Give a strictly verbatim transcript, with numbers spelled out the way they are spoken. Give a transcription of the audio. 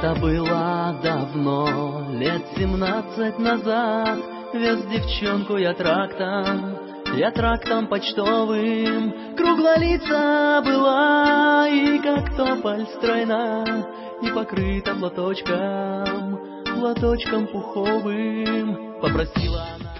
Это было давно, лет семнадцать назад. Вез девчонку я трактом, я трактом почтовым. Круглолица была и как тополь стройна, и покрыта платочком, платочком пуховым. Попросила она